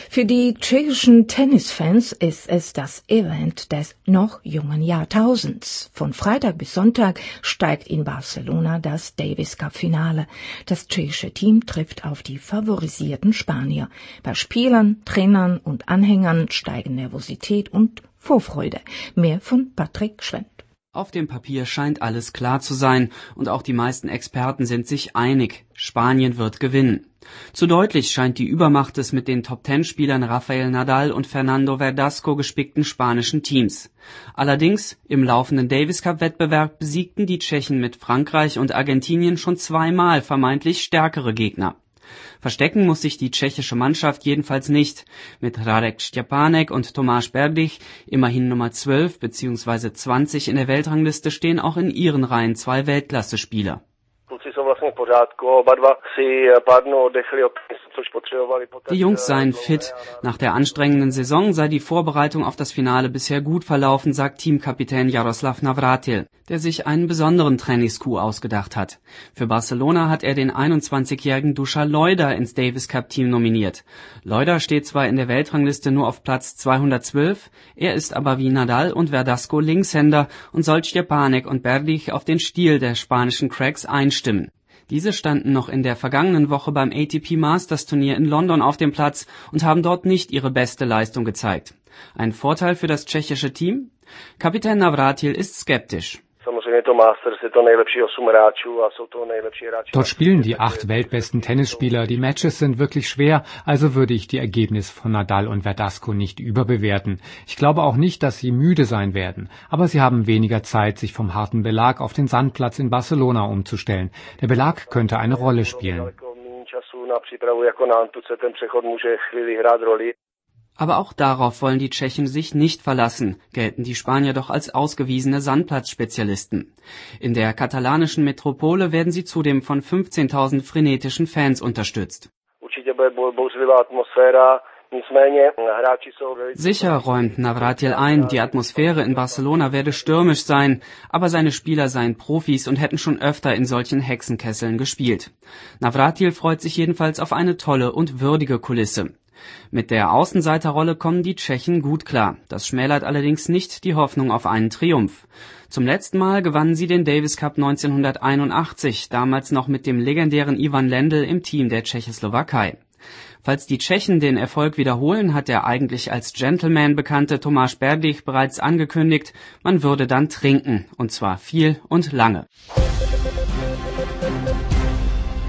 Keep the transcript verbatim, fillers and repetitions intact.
Für die tschechischen Tennisfans ist es das Event des noch jungen Jahrtausends. Von Freitag bis Sonntag steigt in Barcelona das Davis Cup Finale. Das tschechische Team trifft auf die favorisierten Spanier. Bei Spielern, Trainern und Anhängern steigen Nervosität und Vorfreude. Mehr von Patrick Schwendt. Auf dem Papier scheint alles klar zu sein und auch die meisten Experten sind sich einig. Spanien wird gewinnen. Zu deutlich scheint die Übermacht des mit den Top-Ten-Spielern Rafael Nadal und Fernando Verdasco gespickten spanischen Teams. Allerdings, im laufenden Davis-Cup-Wettbewerb besiegten die Tschechen mit Frankreich und Argentinien schon zweimal vermeintlich stärkere Gegner. Verstecken muss sich die tschechische Mannschaft jedenfalls nicht. Mit Radek Štěpánek und Tomáš Berdych, immerhin Nummer zwölf bzw. zwanzig in der Weltrangliste, stehen auch in ihren Reihen zwei Weltklasse-Spieler. Die Jungs seien fit. Nach der anstrengenden Saison sei die Vorbereitung auf das Finale bisher gut verlaufen, sagt Teamkapitän Jaroslav Navrátil, der sich einen besonderen Trainingscoup ausgedacht hat. Für Barcelona hat er den einundzwanzigjährigen Duša Lleida ins Davis Cup Team nominiert. Lleida steht zwar in der Weltrangliste nur auf Platz zweihundertzwölf, er ist aber wie Nadal und Verdasco Linkshänder und soll Štěpánek und Berdych auf den Stil der spanischen Cracks einstimmen. Diese standen noch in der vergangenen Woche beim A T P Masters Turnier in London auf dem Platz und haben dort nicht ihre beste Leistung gezeigt. Ein Vorteil für das tschechische Team? Kapitän Navrátil ist skeptisch. Dort spielen die acht weltbesten Tennisspieler, die Matches sind wirklich schwer, also würde ich die Ergebnisse von Nadal und Verdasco nicht überbewerten. Ich glaube auch nicht, dass sie müde sein werden, aber sie haben weniger Zeit, sich vom harten Belag auf den Sandplatz in Barcelona umzustellen. Der Belag könnte eine Rolle spielen. Aber auch darauf wollen die Tschechen sich nicht verlassen, gelten die Spanier doch als ausgewiesene Sandplatzspezialisten. In der katalanischen Metropole werden sie zudem von fünfzehntausend frenetischen Fans unterstützt. Sicher räumt Navrátil ein, die Atmosphäre in Barcelona werde stürmisch sein, aber seine Spieler seien Profis und hätten schon öfter in solchen Hexenkesseln gespielt. Navrátil freut sich jedenfalls auf eine tolle und würdige Kulisse. Mit der Außenseiterrolle kommen die Tschechen gut klar. Das schmälert allerdings nicht die Hoffnung auf einen Triumph. Zum letzten Mal gewannen sie den Davis Cup neunzehnhunderteinundachtzig, damals noch mit dem legendären Ivan Lendl im Team der Tschechoslowakei. Falls die Tschechen den Erfolg wiederholen, hat der eigentlich als Gentleman bekannte Tomáš Berdych bereits angekündigt, man würde dann trinken, und zwar viel und lange.